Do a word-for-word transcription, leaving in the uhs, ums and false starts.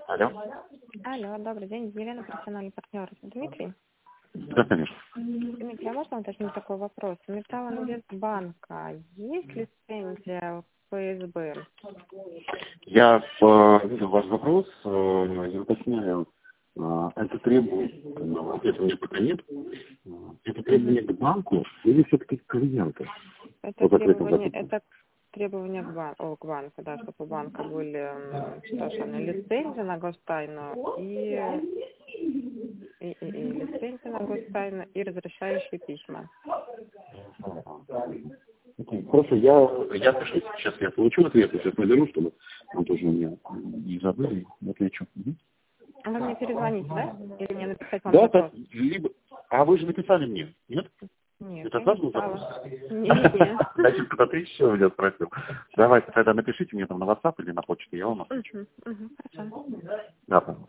Алло. Алло, добрый день. Елена, профессиональный партнер. Дмитрий? Да, конечно. Дмитрий, а можно уточнить такой вопрос? У Металлинвестбанка есть лицензия ФСБ? Я э, видел ваш вопрос, э, я уточняю, э, это требует, ну, ответа у меня пока нет, э, это требование к банку или все-таки к клиенту? Это Вот ответом требование, записан. это требования к, бан- о, к банку, да, чтобы у банка были м, что же, они, лицензия на гостайну и, и, и, и лицензия на гостайну и разрешающие письма. Окей, хорошо, я, я пишу, сейчас я получу ответ, я сейчас наберу, чтобы он тоже у меня не забыли, отвечу. Мгм. А вы мне перезвоните, да? Или мне написать вам Да, вопрос? так, либо... А вы же написали мне, нет? Нет, Это я от вас не был стала. вопрос? Не-не-не. Значит, кто-то еще меня спросил. Давайте тогда напишите мне там на WhatsApp или на почту, я вам отвечу. Мгм, мгм, хорошо. Да,